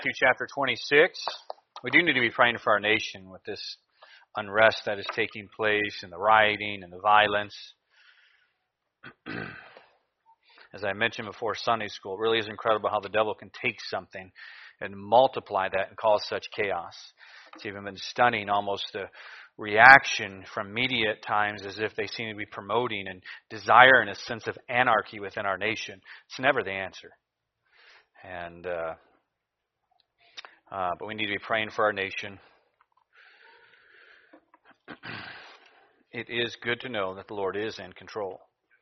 Matthew chapter 26. We do need to be praying for our nation with this unrest that is taking place and the rioting and the violence. As I mentioned before Sunday school, it really is incredible how the devil can take something and multiply that and cause such chaos. It's even been stunning, almost the reaction from media at times as if they seem to be promoting and desiring a sense of anarchy within our nation. It's never the answer. And but we need to be praying for our nation. It is good to know that the Lord is in control.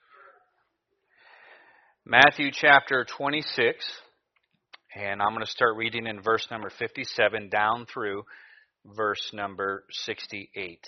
Matthew chapter 26, and I'm going to start reading in verse number 57 down through verse number 68.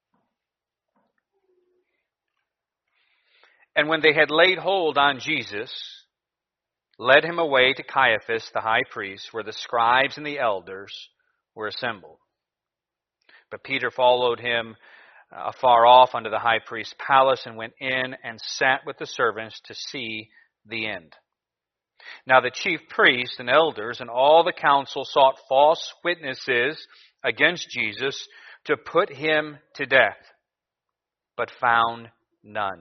And when they had laid hold on Jesus, led him away to Caiaphas the high priest, where the scribes and the elders were assembled. But Peter followed him afar off unto the high priest's palace, and went in and sat with the servants to see the end. Now the chief priests and elders and all the council sought false witnesses against Jesus to put him to death, but found none.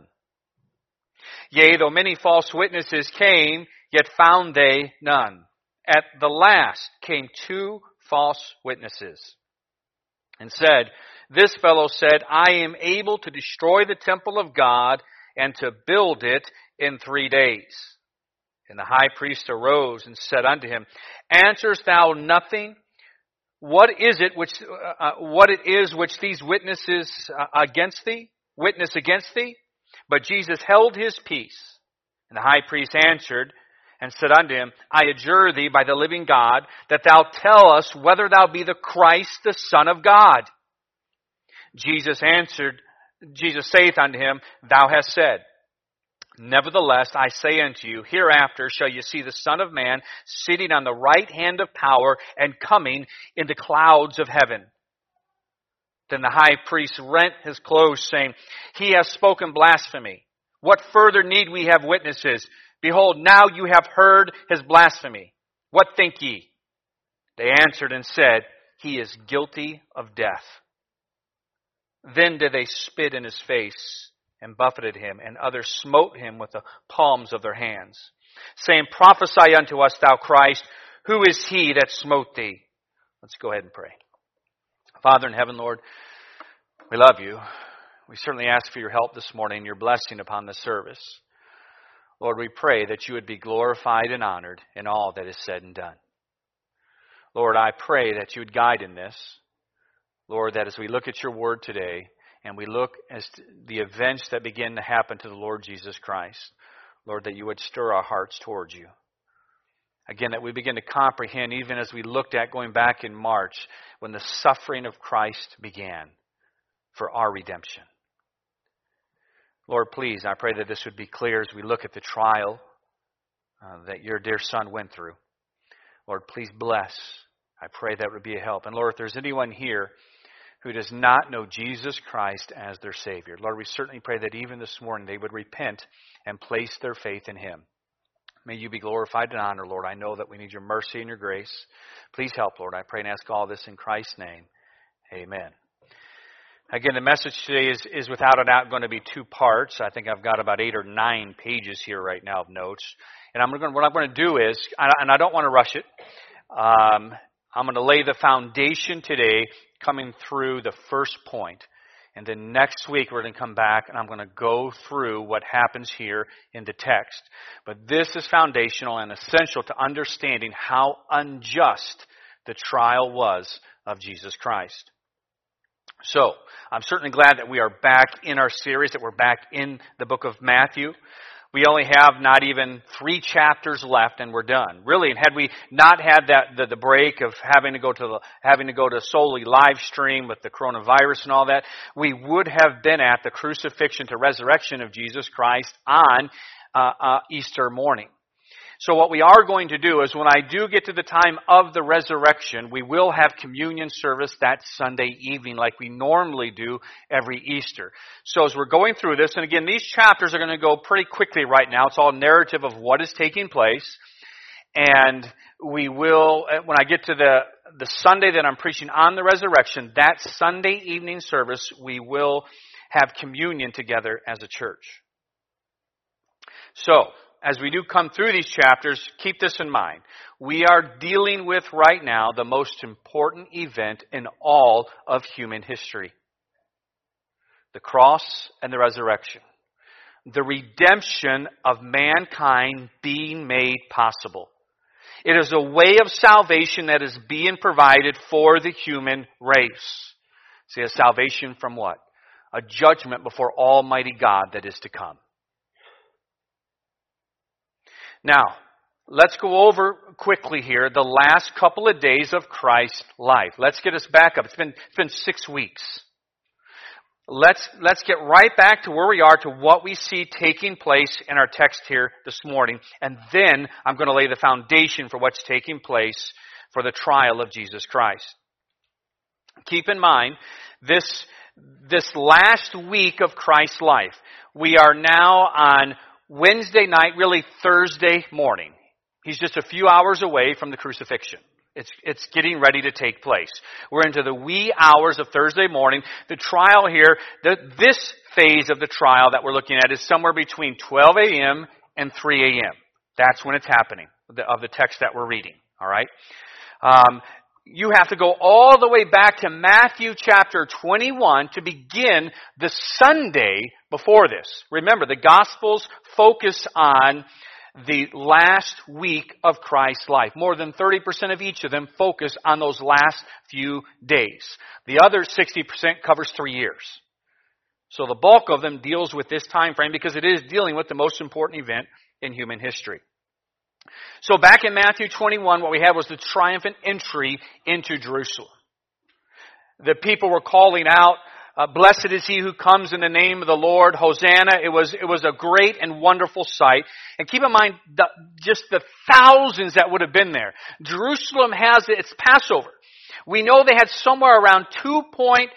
Yea, though many false witnesses came, yet found they none. At the last came 2 false witnesses, and said, This fellow said, I am able to destroy the temple of God and to build it in 3 days. And the high priest arose and said unto him, Answerest thou nothing? What is it which these witnesses witness against thee? But Jesus held his peace. And the high priest answered and said unto him, I adjure thee by the living God, that thou tell us whether thou be the Christ, the Son of God. Jesus saith unto him, Thou hast said. Nevertheless, I say unto you, hereafter shall you see the Son of Man sitting on the right hand of power and coming in the clouds of heaven. Then the high priest rent his clothes, saying, He hath spoken blasphemy. What further need we have witnesses? Behold, now you have heard his blasphemy. What think ye? They answered and said, He is guilty of death. Then did they spit in his face and buffeted him, and others smote him with the palms of their hands, saying, Prophesy unto us, thou Christ, who is he that smote thee? Let's go ahead and pray. Father in heaven, Lord, we love you. We certainly ask for your help this morning, your blessing upon the service. Lord, we pray that you would be glorified and honored in all that is said and done. Lord, I pray that you would guide in this. Lord, that as we look at your word today, and we look at the events that begin to happen to the Lord Jesus Christ, Lord, that you would stir our hearts towards you. Again, that we begin to comprehend, even as we looked at going back in March, when the suffering of Christ began for our redemption. Lord, please, I pray that this would be clear as we look at the trial that your dear Son went through. Lord, please bless. I pray that would be a help. And Lord, if there's anyone here who does not know Jesus Christ as their Savior, Lord, we certainly pray that even this morning they would repent and place their faith in Him. May you be glorified and honored, Lord. I know that we need your mercy and your grace. Please help, Lord. I pray and ask all this in Christ's name. Amen. Again, the message today is without a doubt going to be 2 parts. I think I've got about 8 or 9 pages here right now of notes. And what I'm going to do is, and I don't want to rush it, I'm going to lay the foundation today coming through the first point. And then next week we're going to come back and I'm going to go through what happens here in the text. But this is foundational and essential to understanding how unjust the trial was of Jesus Christ. So, I'm certainly glad that we are back in our series, that we're back in the book of Matthew. We only have not even 3 chapters left, and we're done. Really, and had we not had the break of having to go to solely live stream with the coronavirus and all that, we would have been at the crucifixion to resurrection of Jesus Christ on Easter morning. So what we are going to do is when I do get to the time of the resurrection, we will have communion service that Sunday evening like we normally do every Easter. So as we're going through this, and again, these chapters are going to go pretty quickly right now. It's all narrative of what is taking place. And we will, when I get to the Sunday that I'm preaching on the resurrection, that Sunday evening service, we will have communion together as a church. So, as we do come through these chapters, keep this in mind. We are dealing with right now the most important event in all of human history. The cross and the resurrection. The redemption of mankind being made possible. It is a way of salvation that is being provided for the human race. See, a salvation from what? A judgment before Almighty God that is to come. Now, let's go over quickly here the last couple of days of Christ's life. Let's get us back up. It's been 6 weeks. Let's get right back to where we are, to what we see taking place in our text here this morning. And then I'm going to lay the foundation for what's taking place for the trial of Jesus Christ. Keep in mind, this last week of Christ's life, we are now on Wednesday night, really Thursday morning. He's just a few hours away from the crucifixion. It's getting ready to take place. We're into the wee hours of Thursday morning. The trial here, this phase of the trial that we're looking at is somewhere between 12 a.m. and 3 a.m. That's when it's happening, of the text that we're reading. All right? You have to go all the way back to Matthew chapter 21 to begin the Sunday before this. Remember, the Gospels focus on the last week of Christ's life. More than 30% of each of them focus on those last few days. The other 60% covers 3 years. So the bulk of them deals with this time frame because it is dealing with the most important event in human history. So back in Matthew 21, what we had was the triumphant entry into Jerusalem. The people were calling out, blessed is he who comes in the name of the Lord, Hosanna. It was a great and wonderful sight. And keep in mind just the thousands that would have been there. Jerusalem has its Passover. We know they had somewhere around 2.5,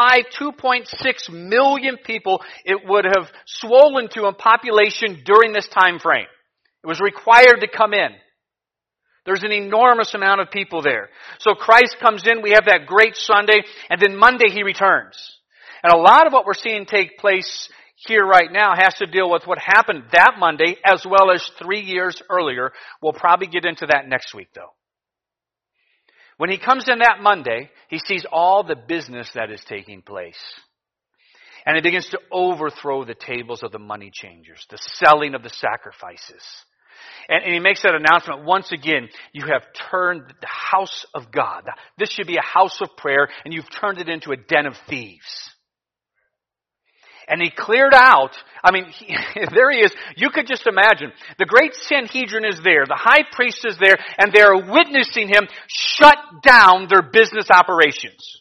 2.6 million people it would have swollen to in population during this time frame. It was required to come in. There's an enormous amount of people there. So Christ comes in, we have that great Sunday, and then Monday he returns. And a lot of what we're seeing take place here right now has to deal with what happened that Monday as well as 3 years earlier. We'll probably get into that next week though. When he comes in that Monday, he sees all the business that is taking place. And he begins to overthrow the tables of the money changers, the selling of the sacrifices. And he makes that announcement once again, you have turned the house of God. This should be a house of prayer, and you've turned it into a den of thieves. And he cleared out, there he is. You could just imagine. The great Sanhedrin is there. The high priest is there. And they're witnessing him shut down their business operations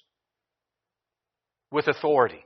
with authority.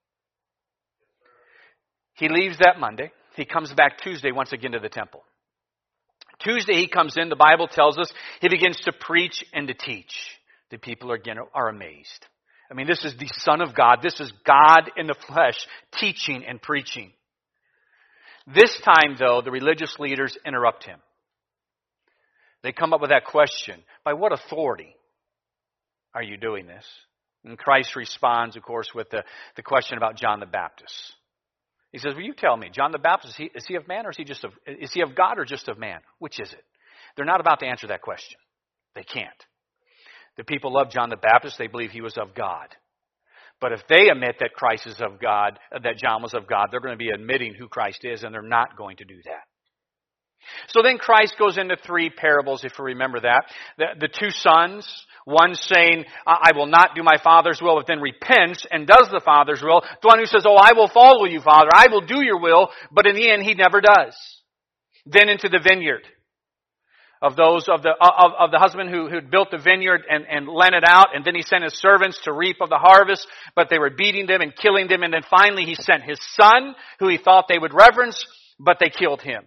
He leaves that Monday. He comes back Tuesday once again to the temple. Tuesday he comes in. The Bible tells us he begins to preach and to teach. The people again are amazed. This is the Son of God. This is God in the flesh teaching and preaching. This time, though, the religious leaders interrupt him. They come up with that question, by what authority are you doing this? And Christ responds, of course, with the question about John the Baptist. He says, will you tell me, John the Baptist, is he of man or is he of God or just of man? Which is it? They're not about to answer that question. They can't. The people love John the Baptist. They believe he was of God. But if they admit that Christ is of God, that John was of God, they're going to be admitting who Christ is, and they're not going to do that. So then Christ goes into 3 parables, if you remember that. The 2 sons, one saying, I will not do my Father's will, but then repents and does the Father's will. The one who says, I will follow you, Father. I will do your will. But in the end, he never does. Then into the vineyard. Of the husband who had built the vineyard and lent it out, and then he sent his servants to reap of the harvest, but they were beating them and killing them, and then finally he sent his son, who he thought they would reverence, but they killed him.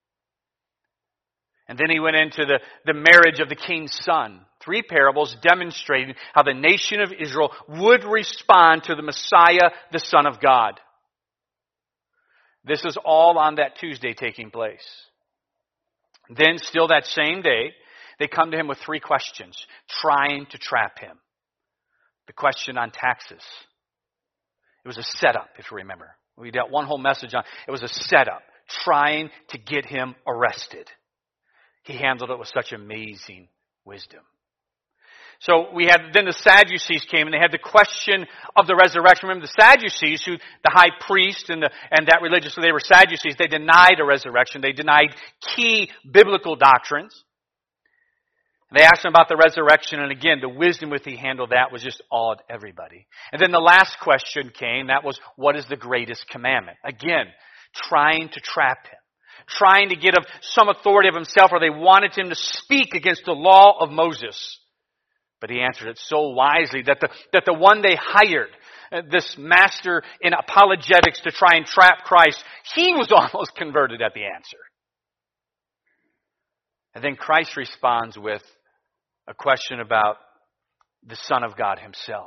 And then he went into the marriage of the king's son. 3 parables demonstrating how the nation of Israel would respond to the Messiah, the Son of God. This is all on that Tuesday taking place. Then, still that same day, they come to him with 3 questions, trying to trap him. The question on taxes. It was a setup, if you remember. We dealt one whole message on it was a setup, trying to get him arrested. He handled it with such amazing wisdom. So then the Sadducees came and they had the question of the resurrection. Remember the Sadducees, who the high priest and that religious, so they were Sadducees, they denied a resurrection. They denied key biblical doctrines. They asked him about the resurrection, and again, the wisdom with he handled that was just awed everybody. And then the last question came, that was, what is the greatest commandment? Again, trying to trap him. Trying to get some authority of himself, or they wanted him to speak against the law of Moses. But he answered it so wisely that the one they hired, this master in apologetics to try and trap Christ, he was almost converted at the answer. And then Christ responds with a question about the Son of God himself.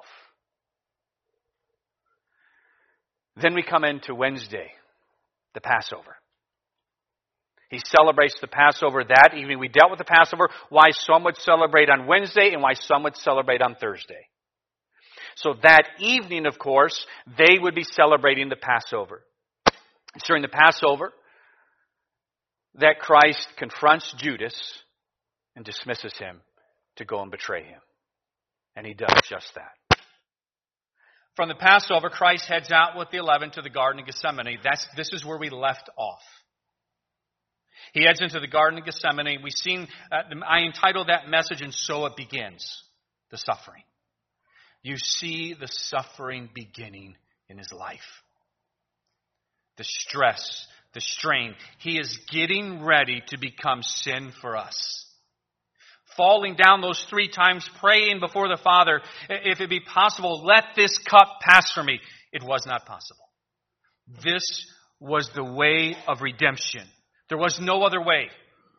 Then we come into Wednesday, the Passover. He celebrates the Passover that evening. We dealt with the Passover, why some would celebrate on Wednesday and why some would celebrate on Thursday. So that evening, of course, they would be celebrating the Passover. It's during the Passover that Christ confronts Judas and dismisses him to go and betray him. And he does just that. From the Passover, Christ heads out with the 11 to the Garden of Gethsemane. This is where we left off. He heads into the Garden of Gethsemane. I entitled that message, and so it begins, the suffering. You see the suffering beginning in his life. The stress, the strain. He is getting ready to become sin for us. Falling down those 3 times, praying before the Father, if it be possible, let this cup pass from me. It was not possible. This was the way of redemption. There was no other way.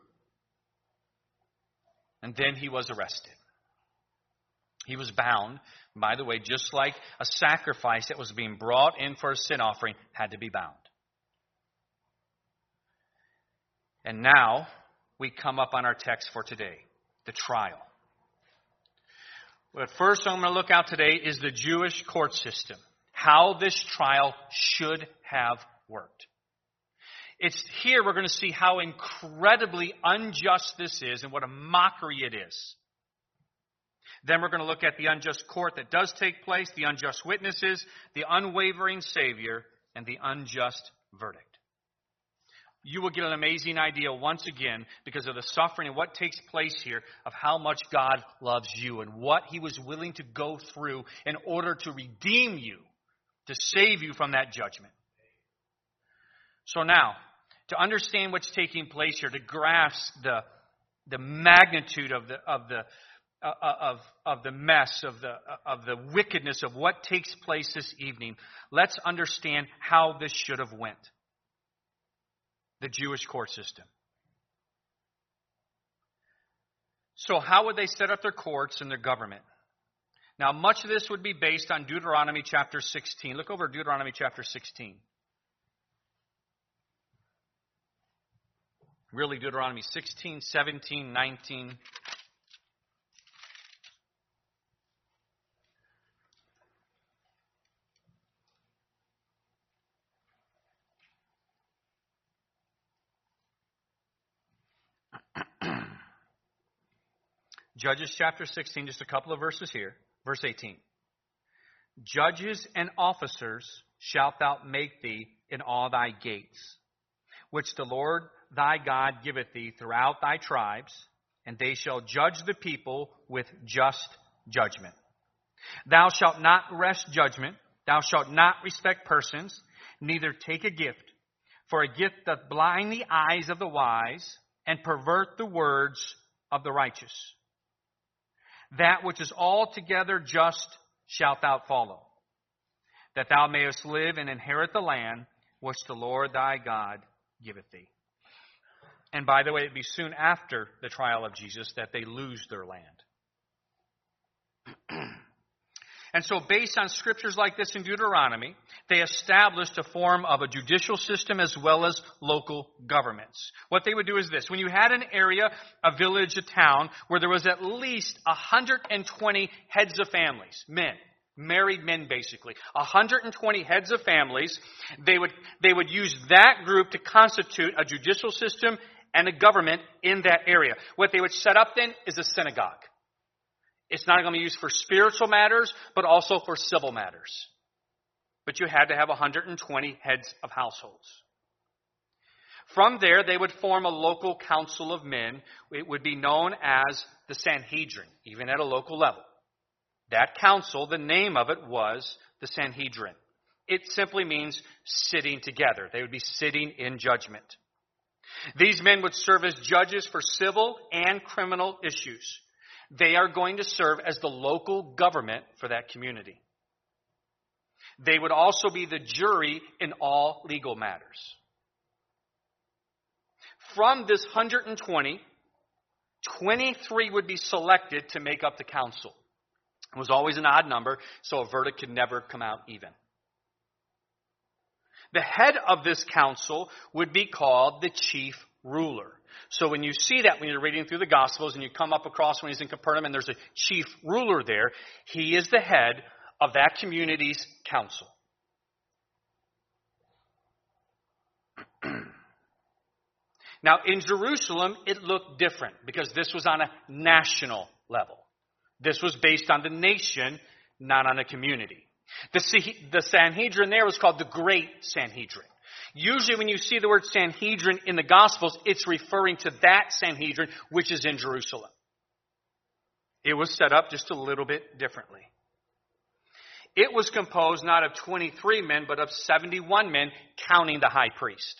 And then he was arrested. He was bound. By the way, just like a sacrifice that was being brought in for a sin offering had to be bound. And now we come up on our text for today, the trial. But first I'm going to look out today is the Jewish court system. How this trial should have worked. It's here we're going to see how incredibly unjust this is and what a mockery it is. Then we're going to look at the unjust court that does take place, the unjust witnesses, the unwavering Savior, and the unjust verdict. You will get an amazing idea once again because of the suffering and what takes place here of how much God loves you and what he was willing to go through in order to redeem you, to save you from that judgment. So now, to understand what's taking place here, to grasp the magnitude of the mess, of the wickedness of what takes place this evening, let's understand how this should have went. The Jewish court system. So how would they set up their courts and their government? Now, much of this would be based on Deuteronomy chapter 16. Look over Deuteronomy chapter 16. Really, Deuteronomy 16, 17, 19. Judges chapter 16, just a couple of verses here. Verse 18. Judges and officers shalt thou make thee in all thy gates, which the Lord thy God giveth thee throughout thy tribes, and they shall judge the people with just judgment. Thou shalt not wrest judgment, thou shalt not respect persons, neither take a gift. For a gift doth blind the eyes of the wise, and pervert the words of the righteous. That which is altogether just shalt thou follow, that thou mayest live and inherit the land which the Lord thy God giveth thee. And by the way, it'd be soon after the trial of Jesus that they lose their land. And so based on scriptures like this in Deuteronomy, they established a form of a judicial system as well as local governments. What they would do is this. When you had an area, a village, a town, where there was at least 120 heads of families, men, married men basically, 120 heads of families, they would use that group to constitute a judicial system and a government in that area. What they would set up then is a synagogue. It's not going to be used for spiritual matters, but also for civil matters. But you had to have 120 heads of households. From there, they would form a local council of men. It would be known as the Sanhedrin, even at a local level. That council, the name of it was the Sanhedrin. It simply means sitting together. They would be sitting in judgment. These men would serve as judges for civil and criminal issues. They are going to serve as the local government for that community. They would also be the jury in all legal matters. From this 120, 23 would be selected to make up the council. It was always an odd number, so a verdict could never come out even. The head of this council would be called the chief ruler. So when you see that, when you're reading through the Gospels and you come up across when he's in Capernaum and there's a chief ruler there, he is the head of that community's council. Now, in Jerusalem, it looked different because this was on a national level. This was based on the nation, not on a community. The Sanhedrin there was called the Great Sanhedrin. Usually when you see the word Sanhedrin in the Gospels, it's referring to that Sanhedrin, which is in Jerusalem. It was set up just a little bit differently. It was composed not of 23 men, but of 71 men, counting the high priest.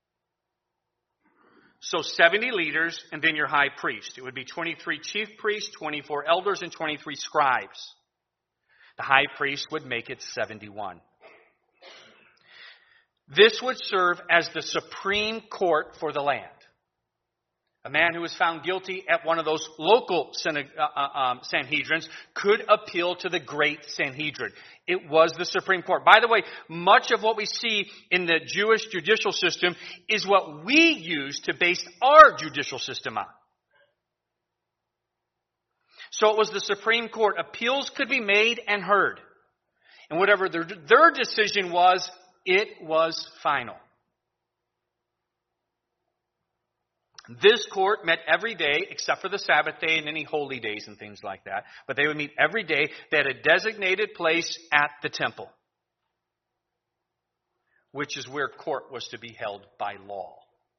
So 70 leaders, and then your high priest. It would be 23 chief priests, 24 elders, and 23 scribes. The high priest would make it 71. This would serve as the supreme court for the land. A man who was found guilty at one of those local Sanhedrins could appeal to the Great Sanhedrin. It was the Supreme Court. By the way, much of what we see in the Jewish judicial system is what we use to base our judicial system on. So it was the Supreme Court. Appeals could be made and heard. And whatever their decision was, it was final. This court met every day except for the Sabbath day and any holy days and things like that. But they would meet every day. They had a designated place at the temple, which is where court was to be held by law.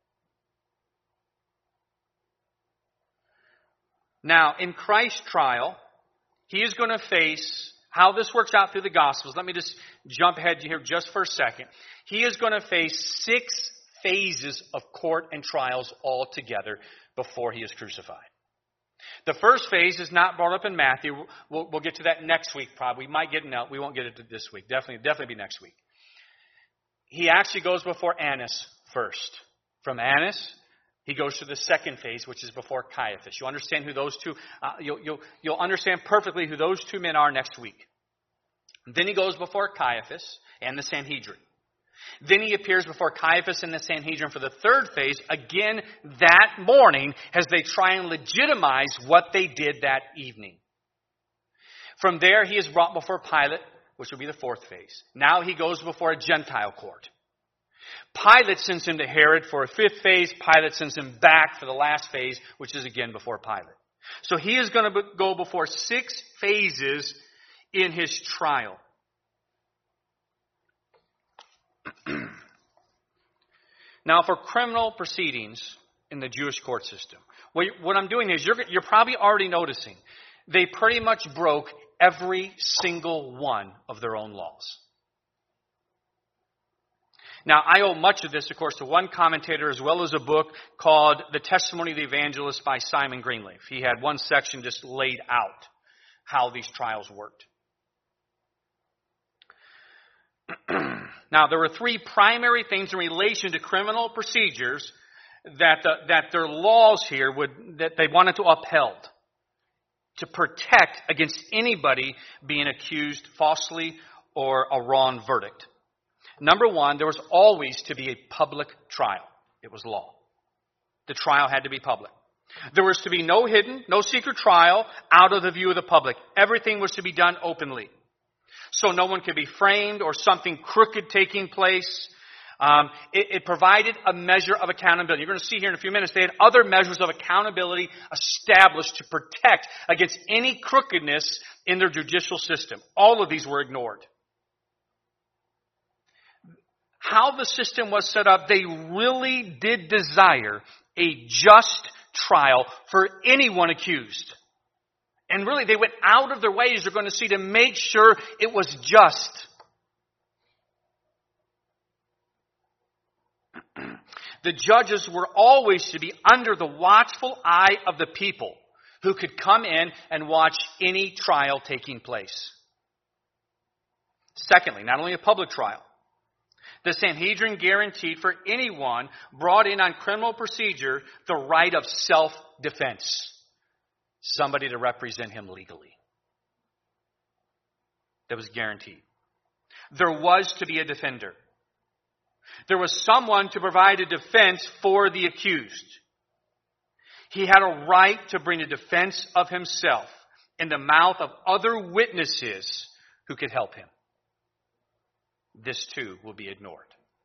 Now, in Christ's trial, he is going to face how this works out through the Gospels. Let me just jump ahead here just for a second. He is going to face 6 phases of court and trials altogether before he is crucified. The first phase is not brought up in Matthew. We'll get to that next week probably. We might get it out. We won't get it this week. Definitely be next week. He actually goes before Annas first. From Annas, he goes to the second phase, which is before Caiaphas. You understand who those two, you'll understand perfectly who those 2 men are next week. Then he goes before Caiaphas and the Sanhedrin. Then he appears before Caiaphas and the Sanhedrin for the third phase, again that morning, as they try and legitimize what they did that evening. From there, he is brought before Pilate, which will be the fourth phase. Now he goes before a Gentile court. Pilate sends him to Herod for a 5th phase. Pilate sends him back for the last phase, which is again before Pilate. So he is going to go before 6 phases in his trial. Now, for criminal proceedings in the Jewish court system, what I'm doing is you're probably already noticing they pretty much broke every single one of their own laws. Now, I owe much of this, of course, to one commentator as well as a book called The Testimony of the Evangelist by Simon Greenleaf. He had one section just laid out how these trials worked. Now, there were 3 primary things in relation to criminal procedures that their laws here that they wanted to upheld. to protect against anybody being accused falsely or a wrong verdict. Number one, there was always to be a public trial. It was law. The trial had to be public. There was to be no hidden, no secret trial out of the view of the public. Everything was to be done openly. So no one could be framed or something crooked taking place. It provided a measure of accountability. You're going to see here in a few minutes, they had other measures of accountability established to protect against any crookedness in their judicial system. All of these were ignored. How the system was set up, they really did desire a just trial for anyone accused. And really, they went out of their way, as you're going to see, to make sure it was just. The judges were always to be under the watchful eye of the people who could come in and watch any trial taking place. Secondly, not only a public trial, the Sanhedrin guaranteed for anyone brought in on criminal procedure the right of self-defense. Somebody to represent him legally. That was guaranteed. There was to be a defender. There was someone to provide a defense for the accused. He had a right to bring a defense of himself in the mouth of other witnesses who could help him. This too will be ignored.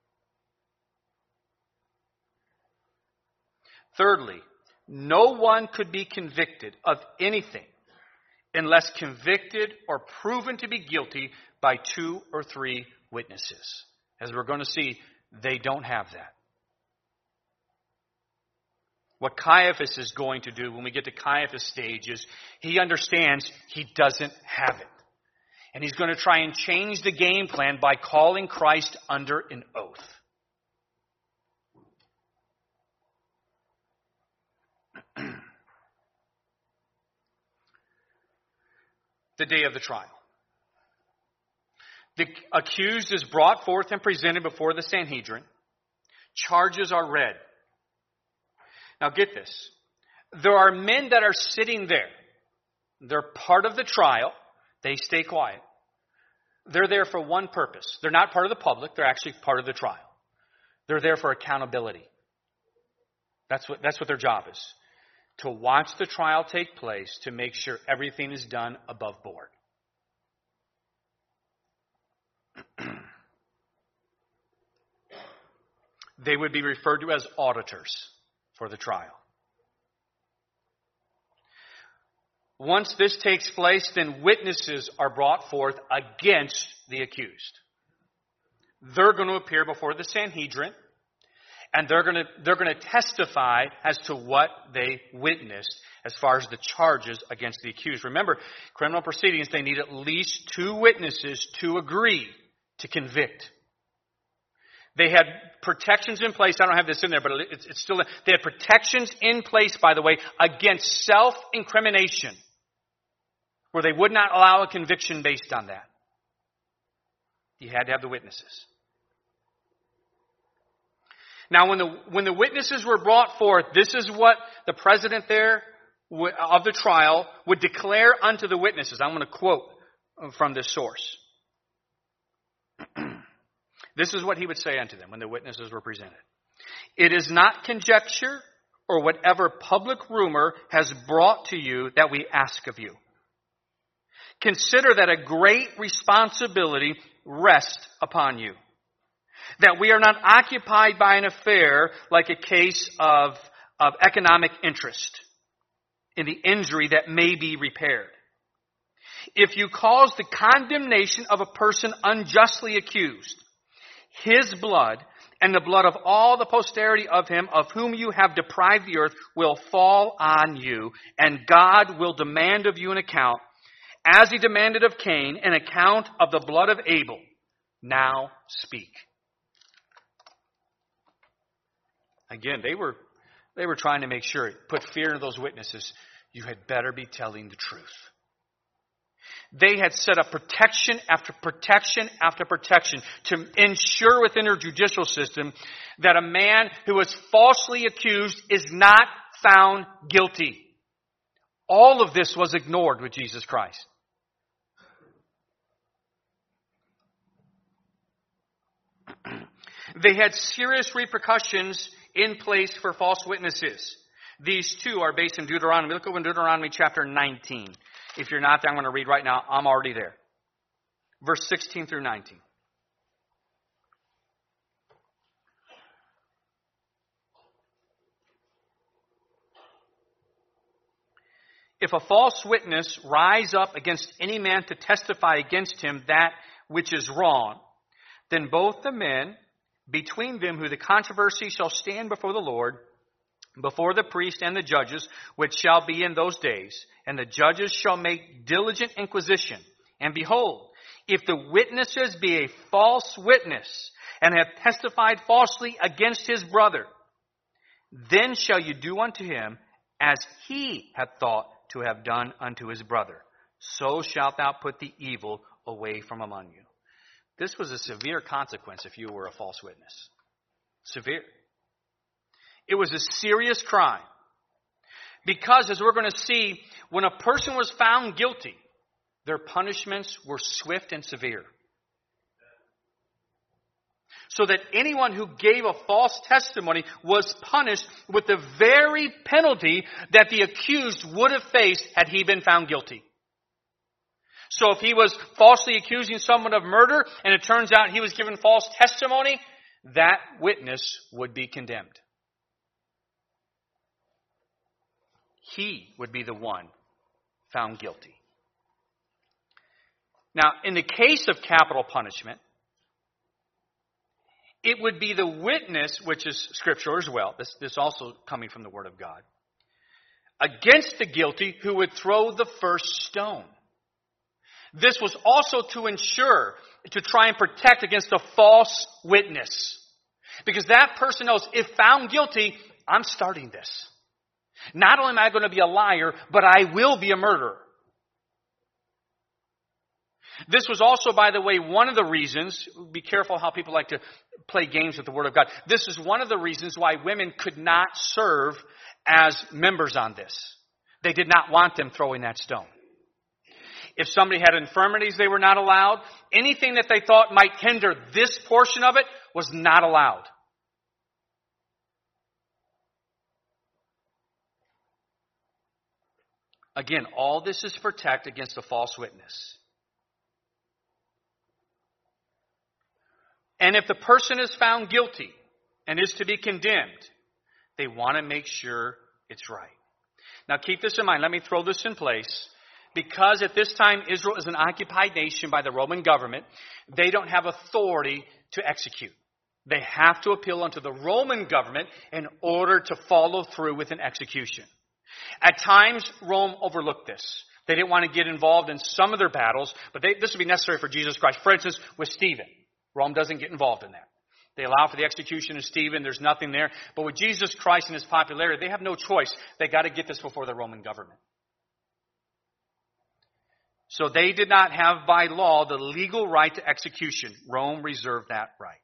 Thirdly, no one could be convicted of anything unless convicted or proven to be guilty by 2 or 3 witnesses. As we're going to see, they don't have that. What Caiaphas is going to do when we get to Caiaphas' stage is he understands he doesn't have it. And he's going to try and change the game plan by calling Christ under an oath. The day of the trial. The accused is brought forth and presented before the Sanhedrin. Charges are read. Now get this. There are men that are sitting there. They're part of the trial. They stay quiet. They're there for one purpose. They're not part of the public. They're actually part of the trial. They're there for accountability. That's what their job is. To watch the trial take place, to make sure everything is done above board. They would be referred to as auditors for the trial. Once this takes place, then witnesses are brought forth against the accused. They're going to appear before the Sanhedrin, and they're going to testify as to what they witnessed as far as the charges against the accused. Remember, criminal proceedings, they need at least 2 witnesses to agree to convict. They had protections in place. I don't have this in there, but it's still there. They had protections in place, by the way, against self-incrimination, where they would not allow a conviction based on that. You had to have the witnesses. Now, when the witnesses were brought forth, this is what the president there of the trial would declare unto the witnesses. I'm going to quote from this source. This is what he would say unto them when the witnesses were presented. It is not conjecture or whatever public rumor has brought to you that we ask of you. Consider that a great responsibility rests upon you. That we are not occupied by an affair like a case of economic interest in the injury that may be repaired. If you cause the condemnation of a person unjustly accused, his blood and the blood of all the posterity of him of whom you have deprived the earth will fall on you, and God will demand of you an account, as he demanded of Cain an account of the blood of Abel. Now speak. Again, they were trying to make sure, put fear into those witnesses. You had better be telling the truth. They had set up protection after protection after protection to ensure within their judicial system that a man who was falsely accused is not found guilty. All of this was ignored with Jesus Christ. They had serious repercussions in place for false witnesses. These two are based in Deuteronomy. Look over in Deuteronomy chapter 19. If you're not there, I'm going to read right now. I'm already there. Verse 16 through 19. If a false witness rise up against any man to testify against him that which is wrong, then both the men between them who the controversy shall stand before the Lord, before the priest and the judges, which shall be in those days, and the judges shall make diligent inquisition. And behold, if the witnesses be a false witness, and have testified falsely against his brother, then shall you do unto him as he hath thought to have done unto his brother. So shalt thou put the evil away from among you. This was a severe consequence if you were a false witness. Severe. It was a serious crime. Because, as we're going to see, when a person was found guilty, their punishments were swift and severe. So that anyone who gave a false testimony was punished with the very penalty that the accused would have faced had he been found guilty. So if he was falsely accusing someone of murder and it turns out he was given false testimony, that witness would be condemned. He would be the one found guilty. Now, in the case of capital punishment, it would be the witness, which is scriptural as well, this also coming from the Word of God, against the guilty who would throw the first stone. This was also to ensure, to try and protect against a false witness. Because that person knows, if found guilty, I'm starting this. Not only am I going to be a liar, but I will be a murderer. This was also, by the way, one of the reasons, be careful how people like to play games with the Word of God. This is one of the reasons why women could not serve as members on this. They did not want them throwing that stone. If somebody had infirmities, they were not allowed. Anything that they thought might hinder this portion of it was not allowed. Again, all this is to protect against a false witness. And if the person is found guilty and is to be condemned, they want to make sure it's right. Now keep this in mind. Let me throw this in place. Because at this time Israel is an occupied nation by the Roman government, they don't have authority to execute. They have to appeal unto the Roman government in order to follow through with an execution. At times, Rome overlooked this. They didn't want to get involved in some of their battles, but this would be necessary for Jesus Christ. For instance, with Stephen, Rome doesn't get involved in that. They allow for the execution of Stephen. There's nothing there. But with Jesus Christ and his popularity, they have no choice. They got to get this before the Roman government. So they did not have by law the legal right to execution. Rome reserved that right.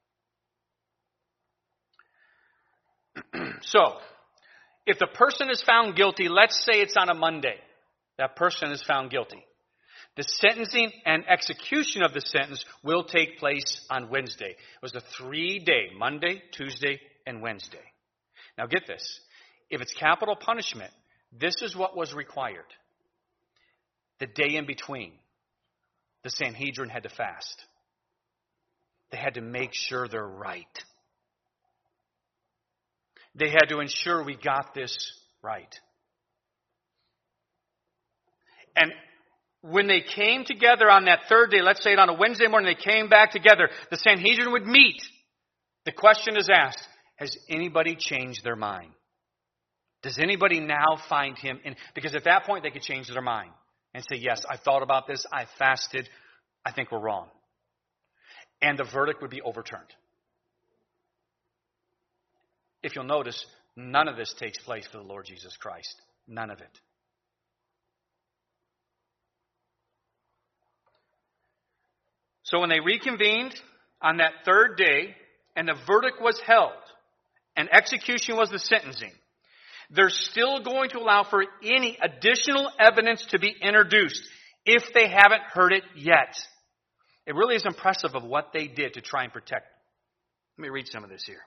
So, if the person is found guilty, let's say it's on a Monday. That person is found guilty. The sentencing and execution of the sentence will take place on Wednesday. It was a 3-day, Monday, Tuesday, and Wednesday. Now get this. If it's capital punishment, this is what was required. The day in between, the Sanhedrin had to fast. They had to make sure they're right. They had to ensure we got this right. And when they came together on that third day, let's say it on a Wednesday morning, they came back together, the Sanhedrin would meet. The question is asked, has anybody changed their mind? Does anybody now find him? Because at that point, they could change their mind and say, yes, I thought about this, I fasted, I think we're wrong. And the verdict would be overturned. If you'll notice, none of this takes place for the Lord Jesus Christ. None of it. So when they reconvened on that third day, and the verdict was held, and execution was the sentencing, they're still going to allow for any additional evidence to be introduced if they haven't heard it yet. It really is impressive of what they did to try and protect. Let me read some of this here.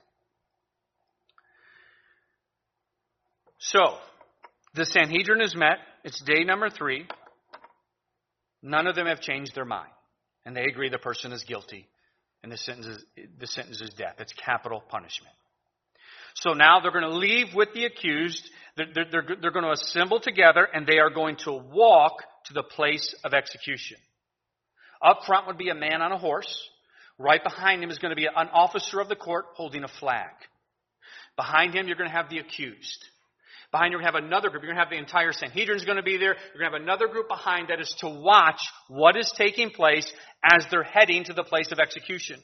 So, the Sanhedrin is met. It's day number 3. None of them have changed their mind. And they agree the person is guilty. And the sentence is death. It's capital punishment. So now they're going to leave with the accused. They're going to assemble together and they are going to walk to the place of execution. Up front would be a man on a horse. Right behind him is going to be an officer of the court holding a flag. Behind him, you're going to have the accused. Behind you, you're going to have another group. You're going to have the entire Sanhedrin is going to be there. You're going to have another group behind that is to watch what is taking place as they're heading to the place of execution.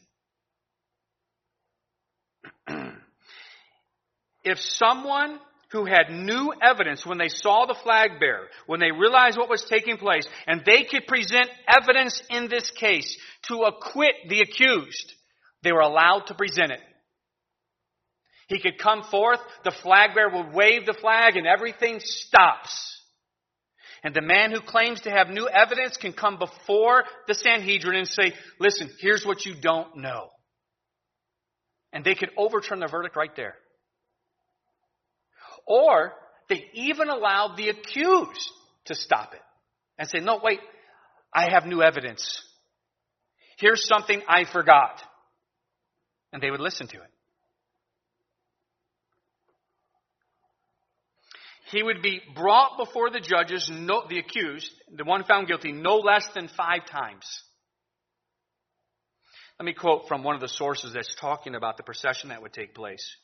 If someone who had new evidence when they saw the flag bearer, when they realized what was taking place, and they could present evidence in this case to acquit the accused, they were allowed to present it. He could come forth, the flag bearer would wave the flag, and everything stops. And the man who claims to have new evidence can come before the Sanhedrin and say, listen, here's what you don't know. And they could overturn the verdict right there. Or they even allowed the accused to stop it and say, no, wait, I have new evidence. Here's something I forgot. And they would listen to it. He would be brought before the judges, the accused, the one found guilty, no less than 5 times. Let me quote from one of the sources that's talking about the procession that would take place.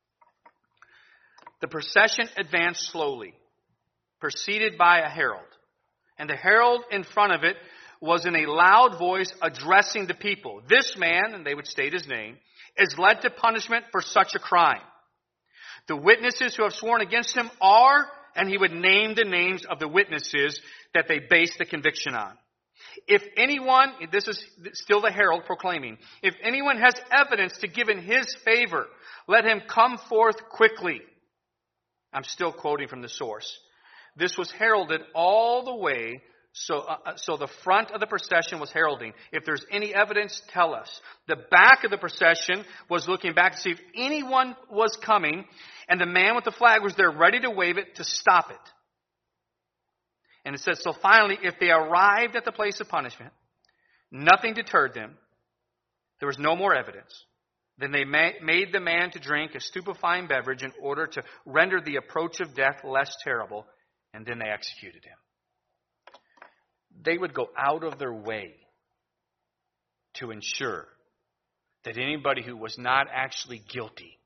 The procession advanced slowly, preceded by a herald. And the herald in front of it was in a loud voice addressing the people. This man, and they would state his name, is led to punishment for such a crime. The witnesses who have sworn against him are, and he would name the names of the witnesses that they base the conviction on. If anyone, this is still the herald proclaiming, if anyone has evidence to give in his favor, let him come forth quickly. I'm still quoting from the source. This was heralded all the way, so the front of the procession was heralding. If there's any evidence, tell us. The back of the procession was looking back to see if anyone was coming, and the man with the flag was there ready to wave it to stop it. And it says, so finally, if they arrived at the place of punishment, nothing deterred them. There was no more evidence. Then they made the man to drink a stupefying beverage in order to render the approach of death less terrible, and then they executed him. They would go out of their way to ensure that anybody who was not actually guilty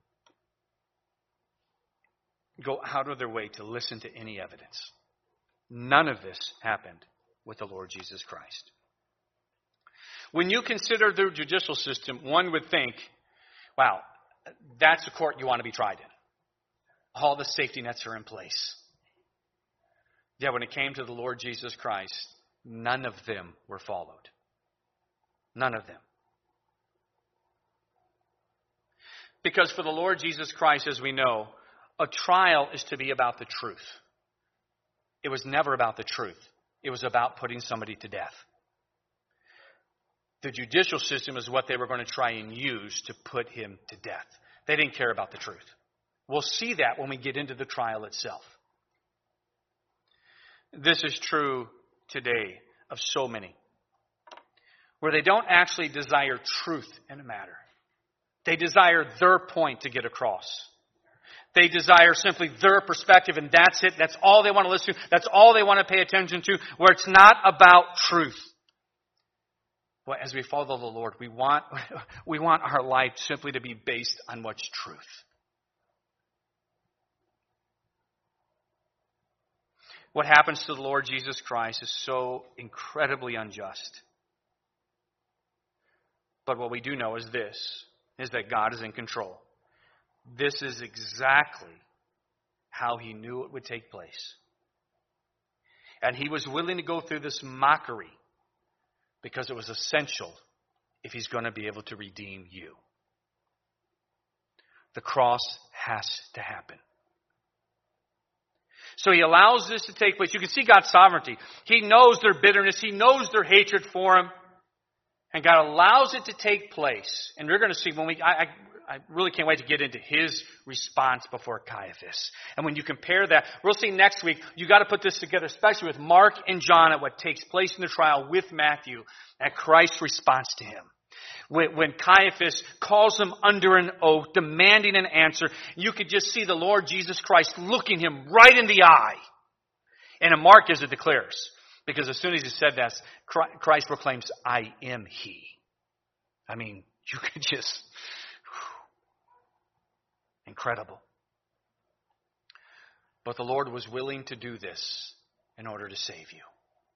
go out of their way to listen to any evidence. None of this happened with the Lord Jesus Christ. When you consider the judicial system, one would think, wow, that's a court you want to be tried in. All the safety nets are in place. Yet when it came to the Lord Jesus Christ, none of them were followed. None of them. Because for the Lord Jesus Christ, as we know, a trial is to be about the truth. It was never about the truth. It was about putting somebody to death. The judicial system is what they were going to try and use to put him to death. They didn't care about the truth. We'll see that when we get into the trial itself. This is true today of so many, where they don't actually desire truth in a matter. They desire their point to get across. They desire simply their perspective, and that's it. That's all they want to listen to. That's all they want to pay attention to, where it's not about truth. Well, as we follow the Lord, we want our life simply to be based on what's truth. What happens to the Lord Jesus Christ is so incredibly unjust. But what we do know is this, is that God is in control. This is exactly how he knew it would take place. And he was willing to go through this mockery because it was essential if he's going to be able to redeem you. The cross has to happen. So he allows this to take place. You can see God's sovereignty. He knows their bitterness. He knows their hatred for him. And God allows it to take place. And we're going to see when I really can't wait to get into his response before Caiaphas. And when you compare that, we'll see next week, you got to put this together, especially with Mark and John at what takes place in the trial with Matthew, at Christ's response to him. When Caiaphas calls him under an oath, demanding an answer, you could just see the Lord Jesus Christ looking him right in the eye. And in Mark, as it declares, because as soon as he said that, Christ proclaims, I am he. I mean, you could just, incredible. But the Lord was willing to do this in order to save you.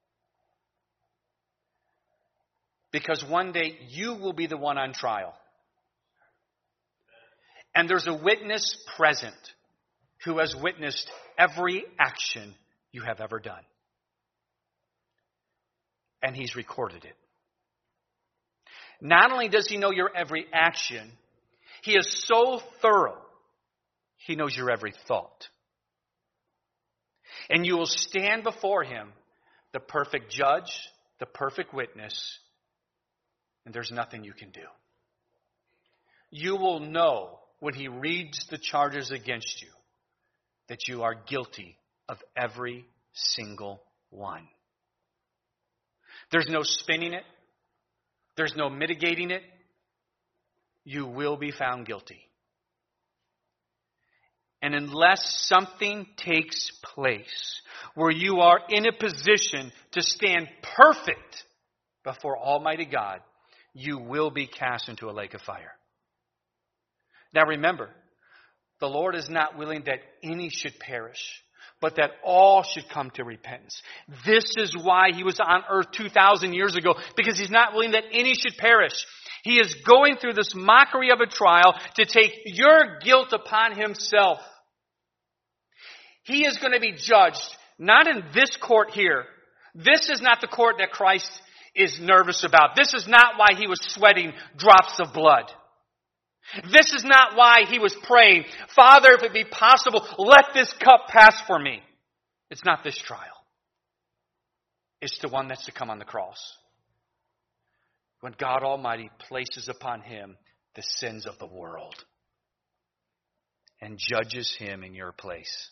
Because one day you will be the one on trial. And there's a witness present who has witnessed every action you have ever done. And he's recorded it. Not only does he know your every action, he is so thorough, he knows your every thought. And you will stand before him, the perfect judge, the perfect witness, and there's nothing you can do. You will know when he reads the charges against you that you are guilty of every single one. There's no spinning it. There's no mitigating it. You will be found guilty. And unless something takes place where you are in a position to stand perfect before Almighty God, you will be cast into a lake of fire. Now remember, the Lord is not willing that any should perish, but that all should come to repentance. This is why he was on earth 2,000 years ago, because he's not willing that any should perish. He is going through this mockery of a trial to take your guilt upon himself. He is going to be judged, not in this court here. This is not the court that Christ is nervous about. This is not why he was sweating drops of blood. This is not why he was praying, Father, if it be possible, let this cup pass for me. It's not this trial. It's the one that's to come on the cross. When God Almighty places upon him the sins of the world and judges him in your place.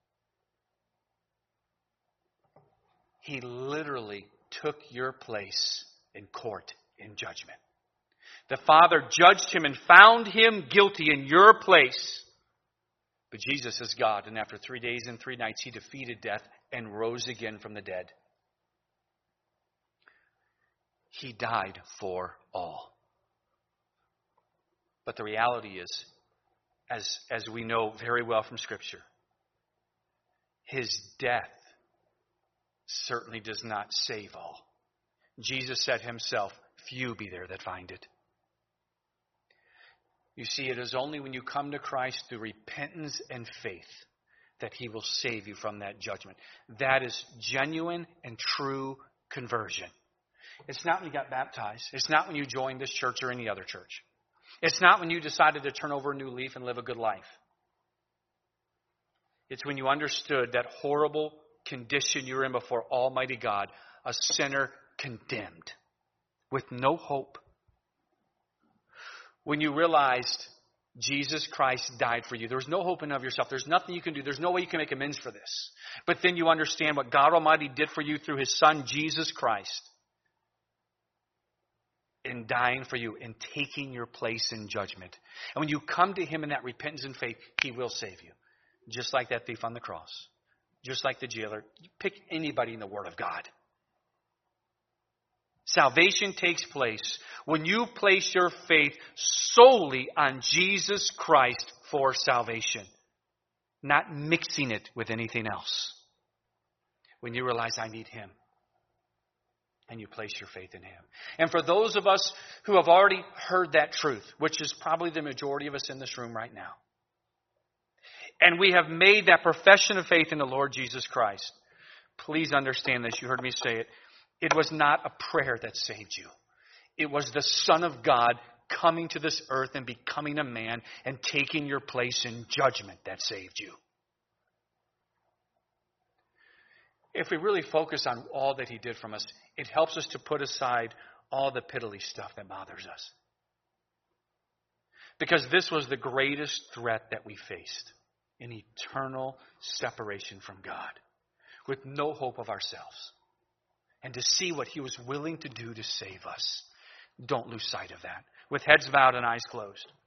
He literally took your place in court in judgment. The Father judged him and found him guilty in your place. But Jesus is God, and after 3 days and 3 nights, he defeated death and rose again from the dead. He died for all. But the reality is, as we know very well from Scripture, his death certainly does not save all. Jesus said himself, few be there that find it. You see, it is only when you come to Christ through repentance and faith that he will save you from that judgment. That is genuine and true conversion. It's not when you got baptized. It's not when you joined this church or any other church. It's not when you decided to turn over a new leaf and live a good life. It's when you understood that horrible condition you're in before Almighty God, a sinner condemned with no hope. When you realized Jesus Christ died for you, there was no hope in of yourself. There's nothing you can do. There's no way you can make amends for this. But then you understand what God Almighty did for you through his Son, Jesus Christ, in dying for you and taking your place in judgment. And when you come to him in that repentance and faith, he will save you. Just like that thief on the cross. Just like the jailer. Pick anybody in the Word of God. Salvation takes place when you place your faith solely on Jesus Christ for salvation. Not mixing it with anything else. When you realize I need him. And you place your faith in him. And for those of us who have already heard that truth, which is probably the majority of us in this room right now, and we have made that profession of faith in the Lord Jesus Christ, please understand this. You heard me say it. It was not a prayer that saved you. It was the Son of God coming to this earth and becoming a man and taking your place in judgment that saved you. if we really focus on all that he did from us, it helps us to put aside all the piddly stuff that bothers us. Because this was the greatest threat that we faced, an eternal separation from God, with no hope of ourselves. And to see what he was willing to do to save us. Don't lose sight of that. With heads bowed and eyes closed.